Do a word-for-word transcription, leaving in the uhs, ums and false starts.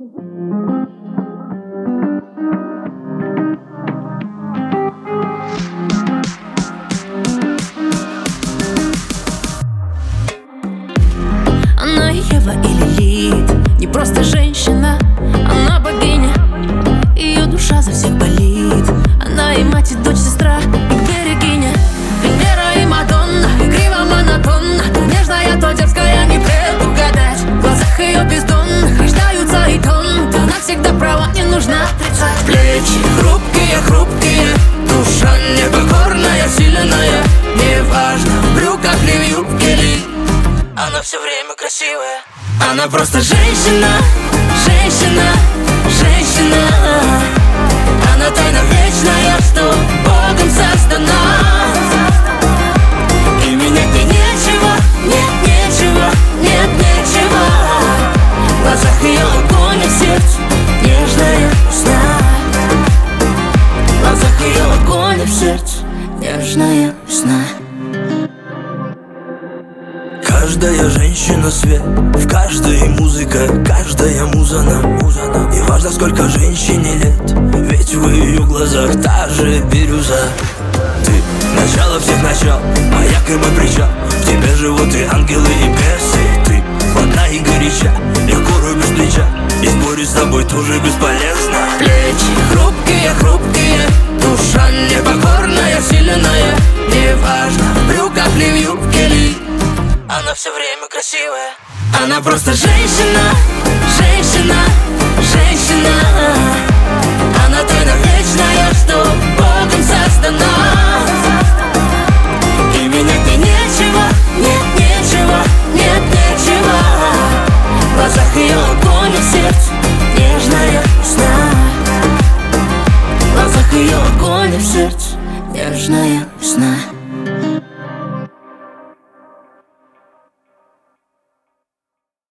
Она Ева или Лилит, не просто женщина, она богиня. Ее душа за всех болит. Она и мать, и дочь, сестра, и берегиня. Венера и Мадонна, игриво монотонна, то нежная, то дерзкая, не предугадать. В глазах ее бездонных рождаются и тонут. Она всегда права, не нужно отрицать. Плечи хрупкие, хрупкие, душа непокорная, сильная. Неважно, в брюках ли, в юбке ли, она все время красивая. Она просто женщина, женщина, женщина. Она тайна вечная, что Богом создана. И менять ей нечего, нет, нечего, нет, нечего. В глазах ее огонь, а в сердце нежная весна. В глазах ее огонь, а в сердце нежная весна. Каждая женщина свет, в каждой музыка, каждая муза на муза. Не важно, сколько женщине лет, ведь в ее глазах та же бирюза. Ты начало всех начал, маяк и мой причал. В тебе живут и ангелы, и бесы. Ты хладна и горяча, легко рубишь плеча, и спорить с тобой тоже бесполезно. Плечи хрупкие, хрупкие, душа непокорная, сильная. Неважно, в брюках ли, в юбке ли, она все время красивая. Она просто женщина, женщина, женщина. Она тайна вечная, что Богом создана. И менять ей нечего, нет, нечего, нет, нечего. В глазах ее огонь, а в сердце нежная весна. В глазах ее огонь, а в сердце нежная весна.